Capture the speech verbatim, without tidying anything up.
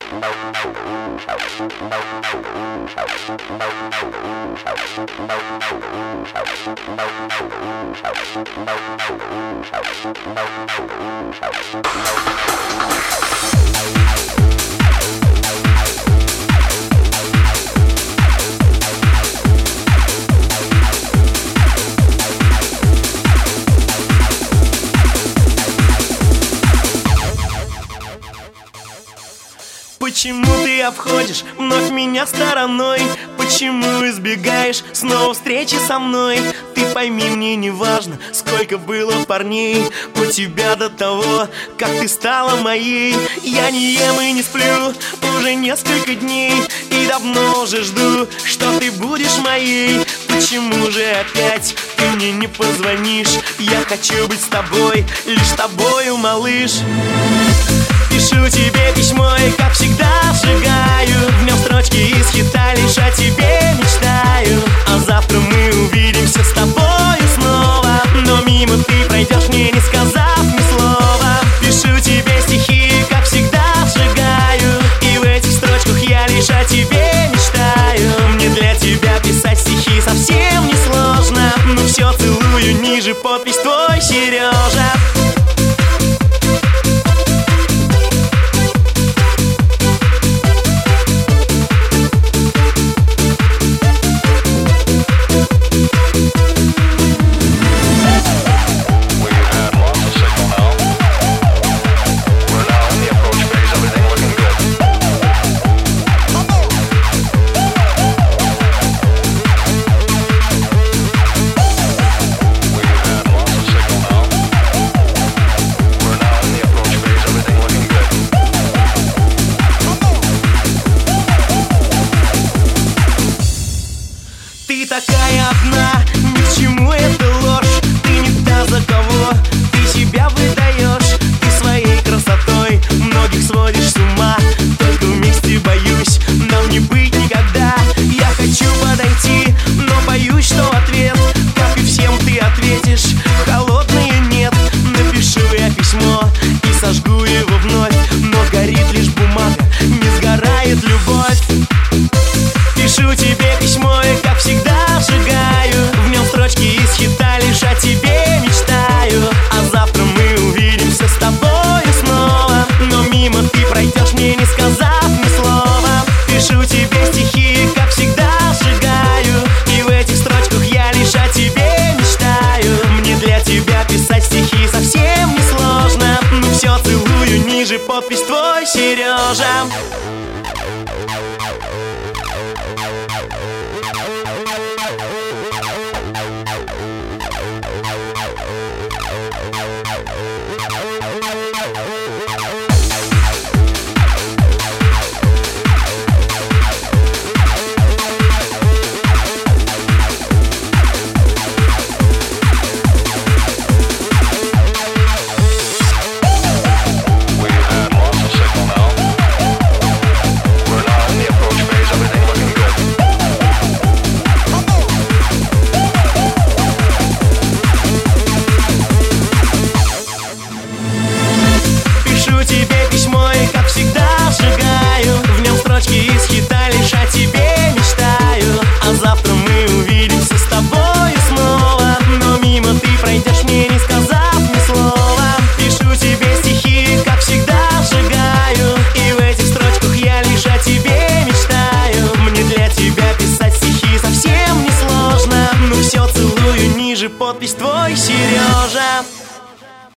Почему ты обходишь вновь меня стороной? Почему избегаешь снова встречи со мной? Ты пойми, мне не важно, сколько было парней у тебя до того, как ты стала моей. Я не ем и не сплю уже несколько дней, и давно уже жду, что ты будешь моей. Почему же опять ты мне не позвонишь? Я хочу быть с тобой, лишь с тобою, малыш. Пишу тебе письмо и, как всегда, сжигаю в нем строчки из хита, лишь о тебе мечтаю. А завтра мы увидимся с тобою снова, но мимо ты пройдешь, мне не сказав ни слова. Пишу тебе стихи, как всегда, сжигаю, и в этих строчках я лишь о тебе мечтаю. Мне для тебя писать стихи совсем не сложно, но все целую ниже, подпись твой, Сережа. Ты такая одна, ни к чему эта ложь. Ты не та, за кого ты себя выдаешь. Ты своей красотой многих сводишь с ума. Только вместе, боюсь, нам не быть никогда. Я хочу подойти, но боюсь, что ответ, как и всем, ты ответишь: холодное нет. Напишу я письмо и сожгу его вновь, но горит лишь бумага, не сгорает любовь. Пишу тебе письмо и, как всегда, сжигаю в нем строчки из хита, лишь о тебе мечтаю. А завтра мы увидимся с тобою снова, но мимо ты пройдешь, мне не сказав ни слова. Пишу тебе стихи, как всегда, сжигаю, и в этих строчках я лишь о тебе мечтаю. Мне для тебя писать стихи совсем не сложно, но все целую ниже, подпись твой, Сережа. Из хита, лишь о тебе мечтаю. А завтра мы увидимся с тобою снова, но мимо ты пройдешь, мне не сказав ни слова. Пишу тебе стихи, как всегда, сжигаю, и в этих строчках я лишь о тебе мечтаю. Мне для тебя писать стихи совсем не сложно, но все целую ниже, подпись твой, Сережа.